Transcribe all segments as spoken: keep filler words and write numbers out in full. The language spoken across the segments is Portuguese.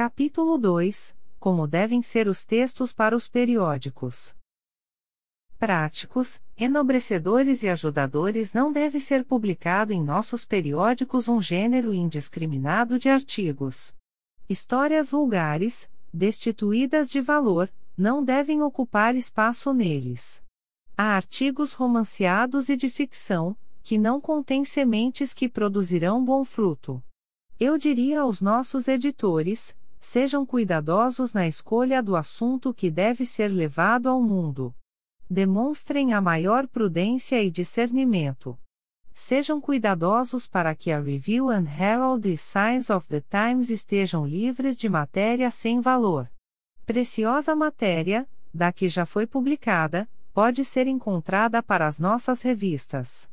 Capítulo dois. Como devem ser os textos para os periódicos. Práticos, enobrecedores e ajudadores. Não deve ser publicado em nossos periódicos um gênero indiscriminado de artigos. Histórias vulgares, destituídas de valor, não devem ocupar espaço neles. Há artigos romanceados e de ficção, que não contêm sementes que produzirão bom fruto. Eu diria aos nossos editores: sejam cuidadosos na escolha do assunto que deve ser levado ao mundo. Demonstrem a maior prudência e discernimento. Sejam cuidadosos para que a Review and Herald e Signs of the Times estejam livres de matéria sem valor. Preciosa matéria, da que já foi publicada, pode ser encontrada para as nossas revistas.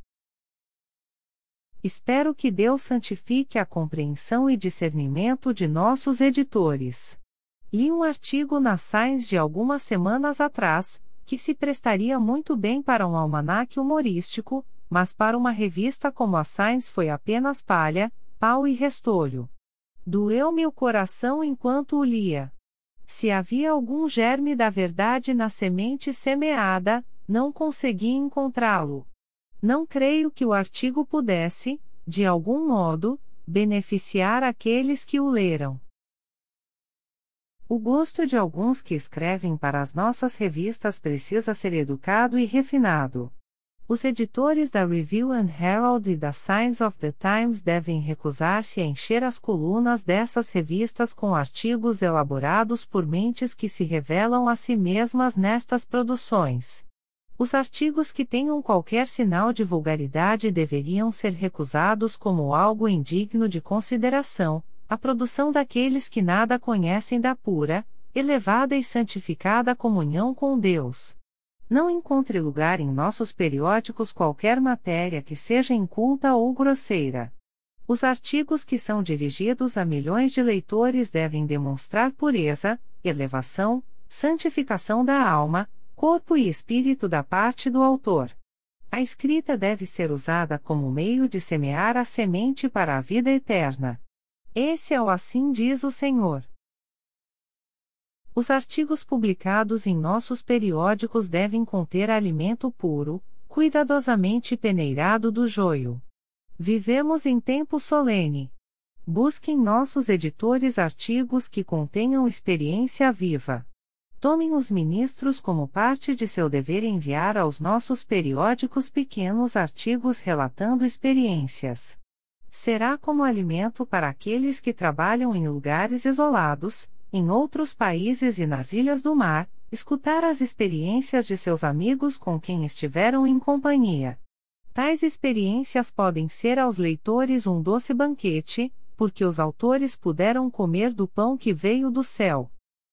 Espero que Deus santifique a compreensão e discernimento de nossos editores. Li um artigo na Science de algumas semanas atrás, que se prestaria muito bem para um almanaque humorístico, mas para uma revista como a Science foi apenas palha, pau e restolho. Doeu-me o coração enquanto o lia. Se havia algum germe da verdade na semente semeada, não consegui encontrá-lo. Não creio que o artigo pudesse, de algum modo, beneficiar aqueles que o leram. O gosto de alguns que escrevem para as nossas revistas precisa ser educado e refinado. Os editores da Review and Herald e da Signs of the Times devem recusar-se a encher as colunas dessas revistas com artigos elaborados por mentes que se revelam a si mesmas nestas produções. Os artigos que tenham qualquer sinal de vulgaridade deveriam ser recusados como algo indigno de consideração, a produção daqueles que nada conhecem da pura, elevada e santificada comunhão com Deus. Não encontre lugar em nossos periódicos qualquer matéria que seja inculta ou grosseira. Os artigos que são dirigidos a milhões de leitores devem demonstrar pureza, elevação, santificação da alma, corpo e espírito da parte do autor. A escrita deve ser usada como meio de semear a semente para a vida eterna. Esse é o assim diz o Senhor. Os artigos publicados em nossos periódicos devem conter alimento puro, cuidadosamente peneirado do joio. Vivemos em tempo solene. Busquem nossos editores artigos que contenham experiência viva. Tomem os ministros como parte de seu dever enviar aos nossos periódicos pequenos artigos relatando experiências. Será como alimento para aqueles que trabalham em lugares isolados, em outros países e nas ilhas do mar, escutar as experiências de seus amigos com quem estiveram em companhia. Tais experiências podem ser aos leitores um doce banquete, porque os autores puderam comer do pão que veio do céu.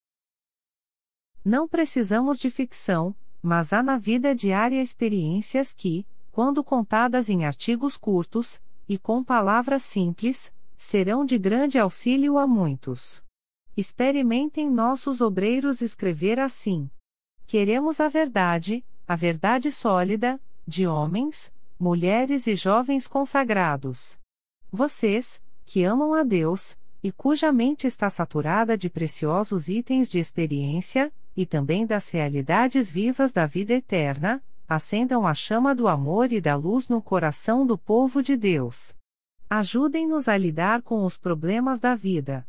Não precisamos de ficção, mas há na vida diária experiências que, quando contadas em artigos curtos, e com palavras simples, serão de grande auxílio a muitos. Experimentem nossos obreiros escrever assim. Queremos a verdade, a verdade sólida, de homens, mulheres e jovens consagrados. Vocês, que amam a Deus, e cuja mente está saturada de preciosos itens de experiência, e também das realidades vivas da vida eterna, acendam a chama do amor e da luz no coração do povo de Deus. Ajudem-nos a lidar com os problemas da vida.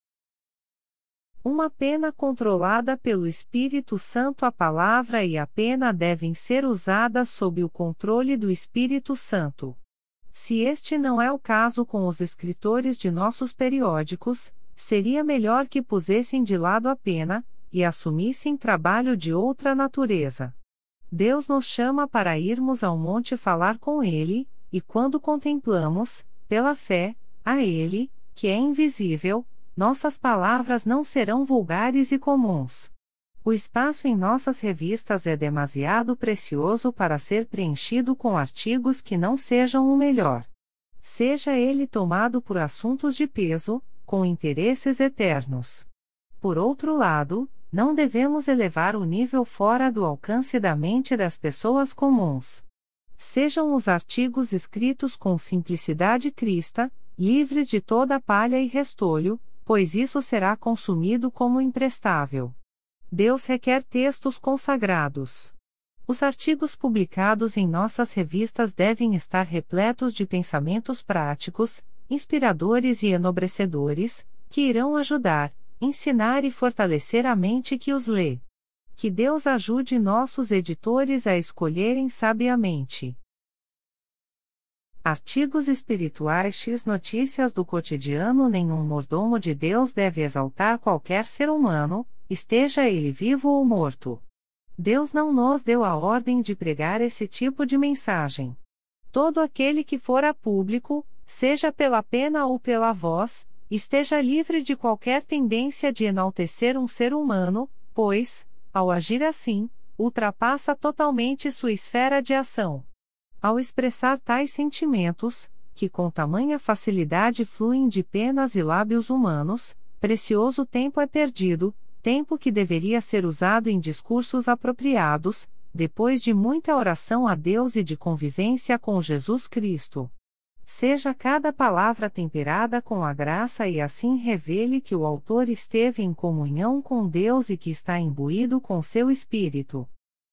Uma pena controlada pelo Espírito Santo. A palavra e a pena devem ser usadas sob o controle do Espírito Santo. Se este não é o caso com os escritores de nossos periódicos, seria melhor que pusessem de lado a pena, e assumissem trabalho de outra natureza. Deus nos chama para irmos ao monte falar com Ele, e quando contemplamos, pela fé, a Ele, que é invisível, nossas palavras não serão vulgares e comuns. O espaço em nossas revistas é demasiado precioso para ser preenchido com artigos que não sejam o melhor. Seja ele tomado por assuntos de peso, com interesses eternos. Por outro lado, não devemos elevar o nível fora do alcance da mente das pessoas comuns. Sejam os artigos escritos com simplicidade cristã, livres de toda palha e restolho, pois isso será consumido como imprestável. Deus requer textos consagrados. Os artigos publicados em nossas revistas devem estar repletos de pensamentos práticos, inspiradores e enobrecedores, que irão ajudar, ensinar e fortalecer a mente que os lê. Que Deus ajude nossos editores a escolherem sabiamente. Artigos espirituais X Notícias do cotidiano. Nenhum mordomo de Deus deve exaltar qualquer ser humano, esteja ele vivo ou morto. Deus não nos deu a ordem de pregar esse tipo de mensagem. Todo aquele que for a público, seja pela pena ou pela voz, esteja livre de qualquer tendência de enaltecer um ser humano, pois, ao agir assim, ultrapassa totalmente sua esfera de ação. Ao expressar tais sentimentos, que com tamanha facilidade fluem de penas e lábios humanos, precioso tempo é perdido, tempo que deveria ser usado em discursos apropriados, depois de muita oração a Deus e de convivência com Jesus Cristo. Seja cada palavra temperada com a graça e assim revele que o autor esteve em comunhão com Deus e que está imbuído com seu espírito.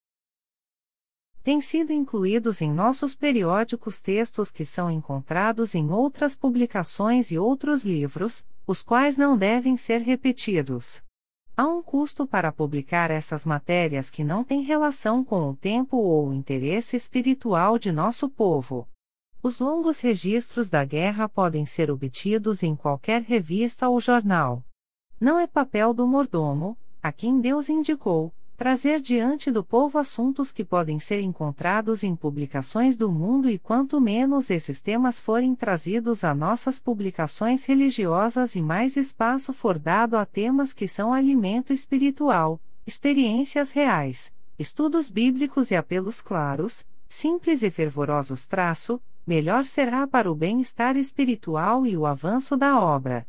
Têm sido incluídos em nossos periódicos textos que são encontrados em outras publicações e outros livros, os quais não devem ser repetidos. Há um custo para publicar essas matérias que não têm relação com o tempo ou o interesse espiritual de nosso povo. Os longos registros da guerra podem ser obtidos em qualquer revista ou jornal. Não é papel do mordomo, a quem Deus indicou, trazer diante do povo assuntos que podem ser encontrados em publicações do mundo e quanto menos esses temas forem trazidos a nossas publicações religiosas e mais espaço for dado a temas que são alimento espiritual, experiências reais, estudos bíblicos e apelos claros, simples e fervorosos traço, melhor será para o bem-estar espiritual e o avanço da obra.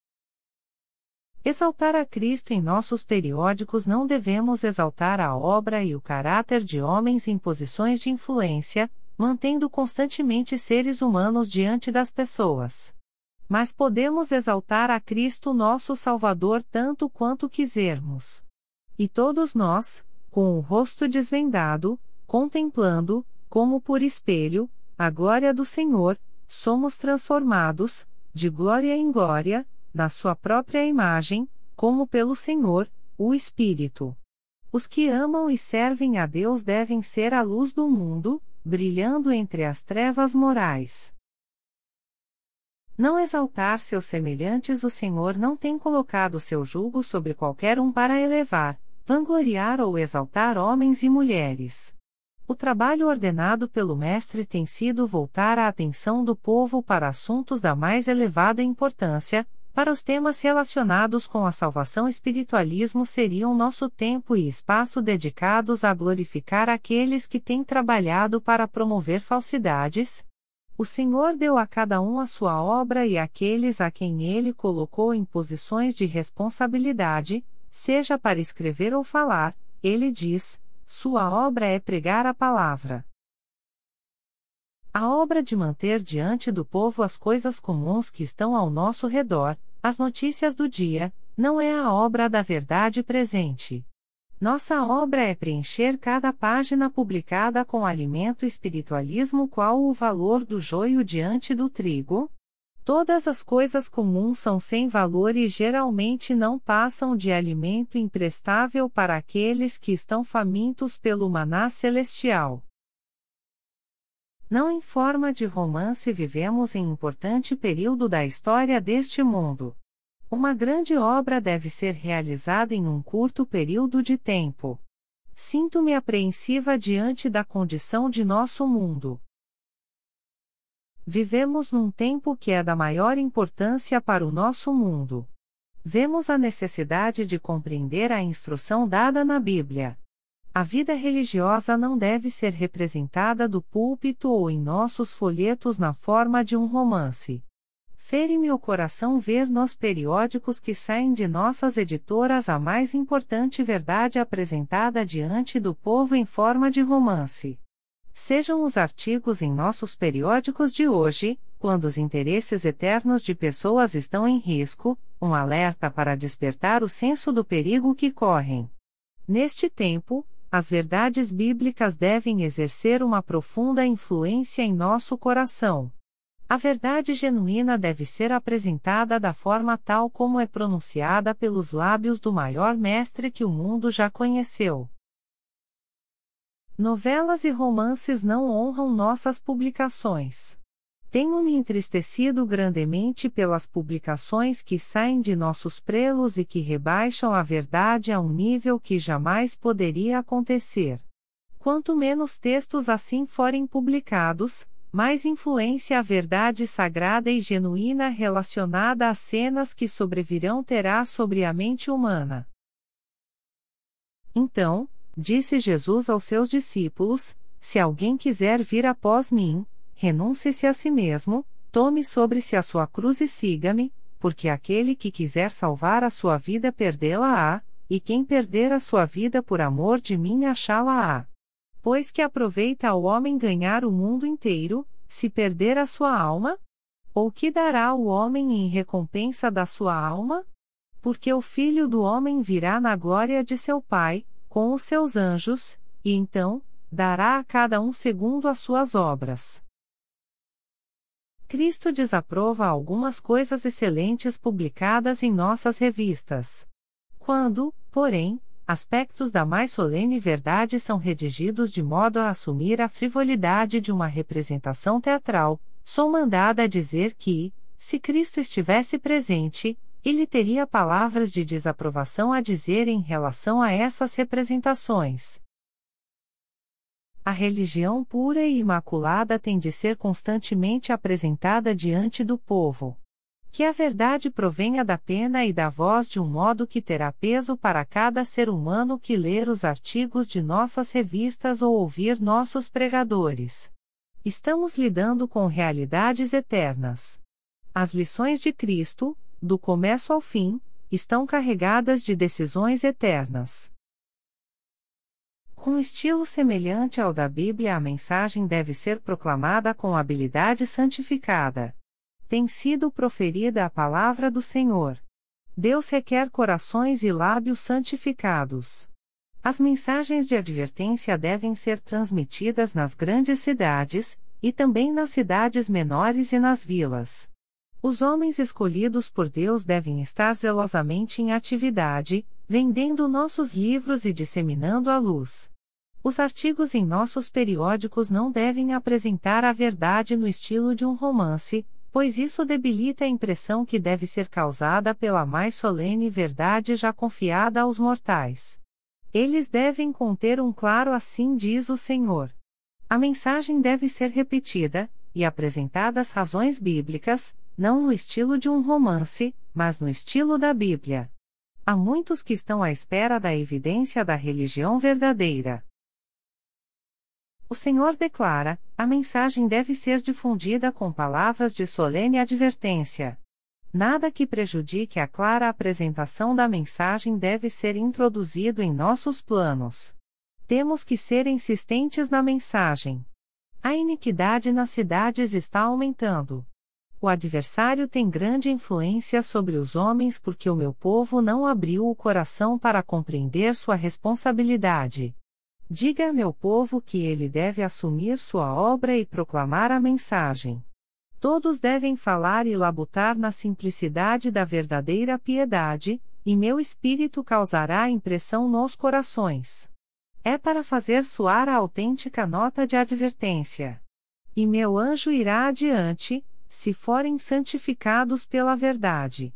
Exaltar a Cristo em nossos periódicos. Não devemos exaltar a obra e o caráter de homens em posições de influência, mantendo constantemente seres humanos diante das pessoas. Mas podemos exaltar a Cristo nosso Salvador tanto quanto quisermos. E todos nós, com o rosto desvendado, contemplando, como por espelho, a glória do Senhor, somos transformados, de glória em glória, na sua própria imagem, como pelo Senhor, o Espírito. Os que amam e servem a Deus devem ser a luz do mundo, brilhando entre as trevas morais. Não exaltar seus semelhantes. O Senhor não tem colocado seu jugo sobre qualquer um para elevar, vangloriar ou exaltar homens e mulheres. O trabalho ordenado pelo Mestre tem sido voltar a atenção do povo para assuntos da mais elevada importância. Para os temas relacionados com a salvação, espiritualismo seriam nosso tempo e espaço dedicados a glorificar aqueles que têm trabalhado para promover falsidades. O Senhor deu a cada um a sua obra e aqueles a quem Ele colocou em posições de responsabilidade, seja para escrever ou falar, Ele diz, sua obra é pregar a palavra. A obra de manter diante do povo as coisas comuns que estão ao nosso redor, as notícias do dia, não é a obra da verdade presente. Nossa obra é preencher cada página publicada com alimento espiritualismo. Qual o valor do joio diante do trigo? Todas as coisas comuns são sem valor e geralmente não passam de alimento imprestável para aqueles que estão famintos pelo maná celestial. Não em forma de romance vivemos em importante período da história deste mundo. Uma grande obra deve ser realizada em um curto período de tempo. Sinto-me apreensiva diante da condição de nosso mundo. Vivemos num tempo que é da maior importância para o nosso mundo. Vemos a necessidade de compreender a instrução dada na Bíblia. A vida religiosa não deve ser representada do púlpito ou em nossos folhetos na forma de um romance. Fere-me o coração ver nos periódicos que saem de nossas editoras a mais importante verdade apresentada diante do povo em forma de romance. Sejam os artigos em nossos periódicos de hoje, quando os interesses eternos de pessoas estão em risco, um alerta para despertar o senso do perigo que correm. Neste tempo, as verdades bíblicas devem exercer uma profunda influência em nosso coração. A verdade genuína deve ser apresentada da forma tal como é pronunciada pelos lábios do maior mestre que o mundo já conheceu. Novelas e romances não honram nossas publicações. Tenho-me entristecido grandemente pelas publicações que saem de nossos prelos e que rebaixam a verdade a um nível que jamais poderia acontecer. Quanto menos textos assim forem publicados, mais influência a verdade sagrada e genuína relacionada às cenas que sobrevirão terá sobre a mente humana. Então, disse Jesus aos seus discípulos: se alguém quiser vir após mim, renuncie-se a si mesmo, tome sobre si a sua cruz e siga-me, porque aquele que quiser salvar a sua vida perdê-la-á, e quem perder a sua vida por amor de mim achá-la-á. Pois que aproveita ao homem ganhar o mundo inteiro, se perder a sua alma? Ou que dará o homem em recompensa da sua alma? Porque o Filho do Homem virá na glória de seu Pai, com os seus anjos, e então, dará a cada um segundo as suas obras. Cristo desaprova algumas coisas excelentes publicadas em nossas revistas. Quando, porém, aspectos da mais solene verdade são redigidos de modo a assumir a frivolidade de uma representação teatral, sou mandada a dizer que, se Cristo estivesse presente, ele teria palavras de desaprovação a dizer em relação a essas representações. A religião pura e imaculada tem de ser constantemente apresentada diante do povo. Que a verdade provenha da pena e da voz de um modo que terá peso para cada ser humano que ler os artigos de nossas revistas ou ouvir nossos pregadores. Estamos lidando com realidades eternas. As lições de Cristo, do começo ao fim, estão carregadas de decisões eternas. Com estilo semelhante ao da Bíblia, a mensagem deve ser proclamada com habilidade santificada. Tem sido proferida a palavra do Senhor. Deus requer corações e lábios santificados. As mensagens de advertência devem ser transmitidas nas grandes cidades, e também nas cidades menores e nas vilas. Os homens escolhidos por Deus devem estar zelosamente em atividade, vendendo nossos livros e disseminando a luz. Os artigos em nossos periódicos não devem apresentar a verdade no estilo de um romance, pois isso debilita a impressão que deve ser causada pela mais solene verdade já confiada aos mortais. Eles devem conter um claro "assim diz o Senhor". A mensagem deve ser repetida, e apresentadas razões bíblicas, não no estilo de um romance, mas no estilo da Bíblia. Há muitos que estão à espera da evidência da religião verdadeira. O Senhor declara: a mensagem deve ser difundida com palavras de solene advertência. Nada que prejudique a clara apresentação da mensagem deve ser introduzido em nossos planos. Temos que ser insistentes na mensagem. A iniquidade nas cidades está aumentando. O adversário tem grande influência sobre os homens porque o meu povo não abriu o coração para compreender sua responsabilidade. Diga a meu povo que ele deve assumir sua obra e proclamar a mensagem. Todos devem falar e labutar na simplicidade da verdadeira piedade, e meu espírito causará impressão nos corações. É para fazer soar a autêntica nota de advertência. E meu anjo irá adiante, se forem santificados pela verdade.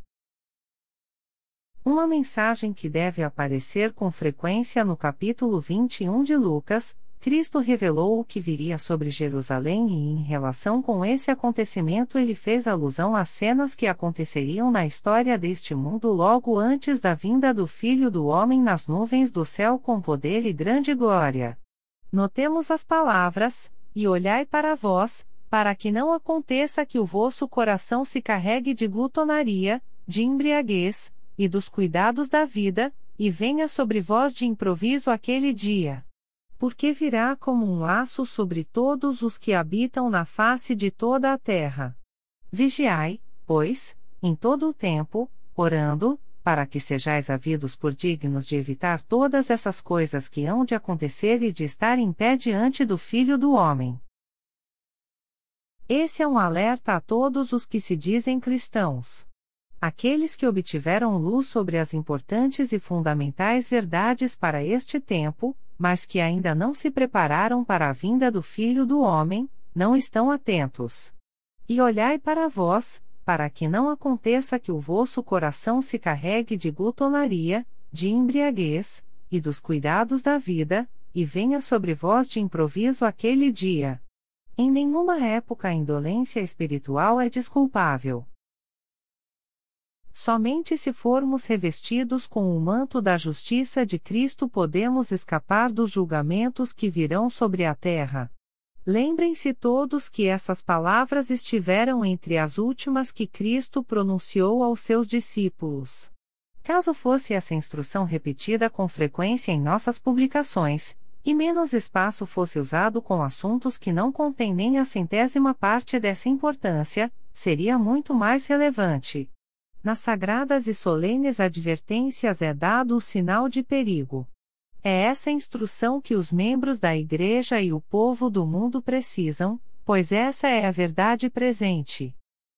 Uma mensagem que deve aparecer com frequência no capítulo vinte e um de Lucas, Cristo revelou o que viria sobre Jerusalém e em relação com esse acontecimento ele fez alusão às cenas que aconteceriam na história deste mundo logo antes da vinda do Filho do Homem nas nuvens do céu com poder e grande glória. Notemos as palavras: e olhai para vós, para que não aconteça que o vosso coração se carregue de glutonaria, de embriaguez, e dos cuidados da vida, e venha sobre vós de improviso aquele dia. Porque virá como um laço sobre todos os que habitam na face de toda a terra. Vigiai, pois, em todo o tempo, orando, para que sejais havidos por dignos de evitar todas essas coisas que hão de acontecer e de estar em pé diante do Filho do Homem. Esse é um alerta a todos os que se dizem cristãos. Aqueles que obtiveram luz sobre as importantes e fundamentais verdades para este tempo, mas que ainda não se prepararam para a vinda do Filho do Homem, não estão atentos. E olhai para vós, para que não aconteça que o vosso coração se carregue de glutonaria, de embriaguez, e dos cuidados da vida, e venha sobre vós de improviso aquele dia. Em nenhuma época a indolência espiritual é desculpável. Somente se formos revestidos com o manto da justiça de Cristo podemos escapar dos julgamentos que virão sobre a terra. Lembrem-se todos que essas palavras estiveram entre as últimas que Cristo pronunciou aos seus discípulos. Caso fosse essa instrução repetida com frequência em nossas publicações, e menos espaço fosse usado com assuntos que não contêm nem a centésima parte dessa importância, seria muito mais relevante. Nas sagradas e solenes advertências é dado o sinal de perigo. É essa instrução que os membros da Igreja e o povo do mundo precisam, pois essa é a verdade presente.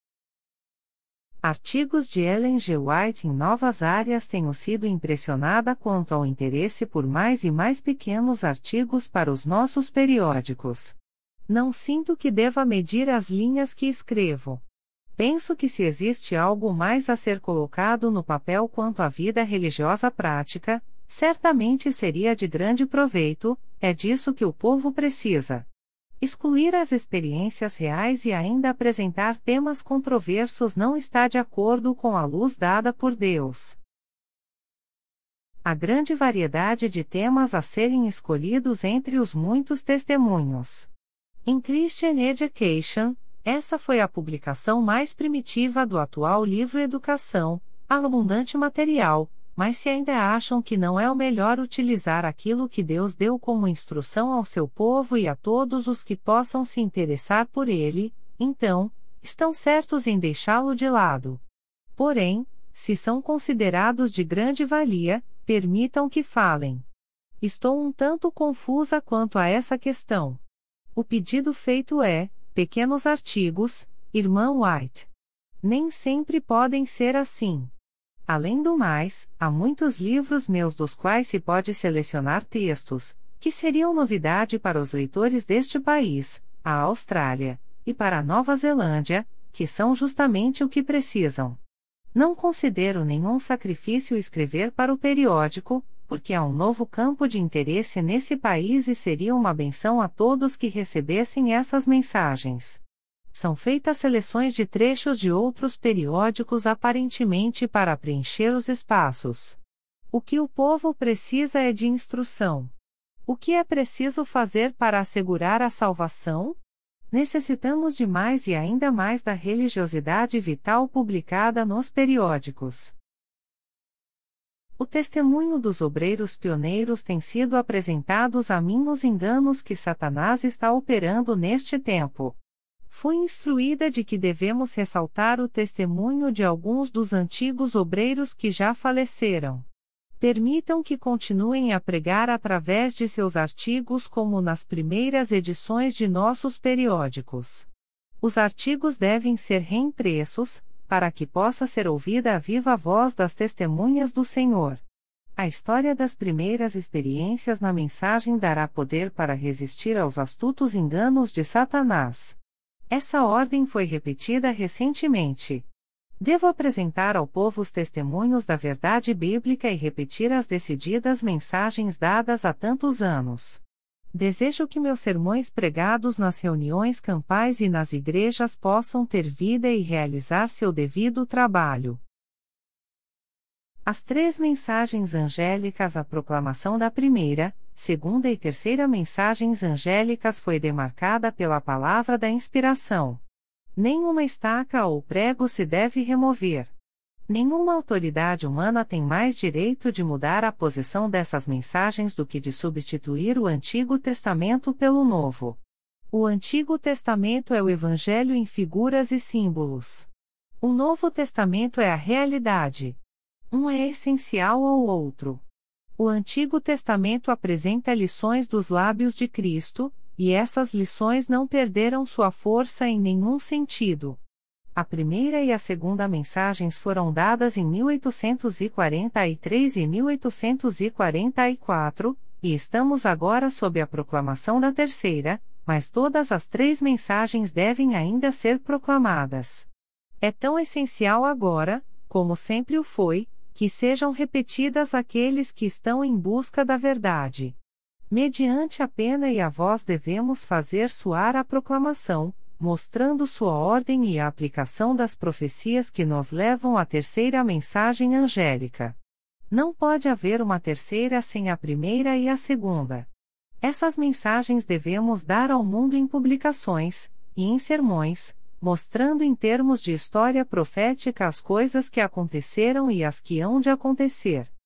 Artigos de Ellen G. White em novas áreas. Tenho sido impressionada quanto ao interesse por mais e mais pequenos artigos para os nossos periódicos. Não sinto que deva medir as linhas que escrevo. Penso que se existe algo mais a ser colocado no papel quanto à vida religiosa prática, certamente seria de grande proveito. É disso que o povo precisa. Excluir as experiências reais e ainda apresentar temas controversos não está de acordo com a luz dada por Deus. A grande variedade de temas a serem escolhidos entre os muitos testemunhos. Em Christian Education, essa foi a publicação mais primitiva do atual livro Educação, abundante material, mas se ainda acham que não é o melhor utilizar aquilo que Deus deu como instrução ao seu povo e a todos os que possam se interessar por ele, então, estão certos em deixá-lo de lado. Porém, se são considerados de grande valia, permitam que falem. Estou um tanto confusa quanto a essa questão. O pedido feito é: pequenos artigos, irmã White. Nem sempre podem ser assim. Além do mais, há muitos livros meus dos quais se pode selecionar textos, que seriam novidade para os leitores deste país, a Austrália, e para a Nova Zelândia, que são justamente o que precisam. Não considero nenhum sacrifício escrever para o periódico, porque há um novo campo de interesse nesse país e seria uma benção a todos que recebessem essas mensagens. São feitas seleções de trechos de outros periódicos aparentemente para preencher os espaços. O que o povo precisa é de instrução. O que é preciso fazer para assegurar a salvação? Necessitamos de mais e ainda mais da religiosidade vital publicada nos periódicos. O testemunho dos obreiros pioneiros tem sido apresentados a mim nos enganos que Satanás está operando neste tempo. Fui instruída de que devemos ressaltar o testemunho de alguns dos antigos obreiros que já faleceram. Permitam que continuem a pregar através de seus artigos como nas primeiras edições de nossos periódicos. Os artigos devem ser reimpressos, para que possa ser ouvida a viva voz das testemunhas do Senhor. A história das primeiras experiências na mensagem dará poder para resistir aos astutos enganos de Satanás. Essa ordem foi repetida recentemente. Devo apresentar ao povo os testemunhos da verdade bíblica e repetir as decididas mensagens dadas há tantos anos. Desejo que meus sermões pregados nas reuniões campais e nas igrejas possam ter vida e realizar seu devido trabalho. As três mensagens angélicas. A proclamação da primeira, segunda e terceira mensagens angélicas foi demarcada pela palavra da inspiração. Nenhuma estaca ou prego se deve remover. Nenhuma autoridade humana tem mais direito de mudar a posição dessas mensagens do que de substituir o Antigo Testamento pelo Novo. O Antigo Testamento é o Evangelho em figuras e símbolos. O Novo Testamento é a realidade. Um é essencial ao outro. O Antigo Testamento apresenta lições dos lábios de Cristo, e essas lições não perderam sua força em nenhum sentido. A primeira e a segunda mensagens foram dadas em mil oitocentos e quarenta e três e mil oitocentos e quarenta e quatro, e estamos agora sob a proclamação da terceira, mas todas as três mensagens devem ainda ser proclamadas. É tão essencial agora, como sempre o foi, que sejam repetidas àqueles que estão em busca da verdade. Mediante a pena e a voz devemos fazer soar a proclamação, mostrando sua ordem e a aplicação das profecias que nos levam à terceira mensagem angélica. Não pode haver uma terceira sem a primeira e a segunda. Essas mensagens devemos dar ao mundo em publicações, e em sermões, mostrando em termos de história profética as coisas que aconteceram e as que hão de acontecer.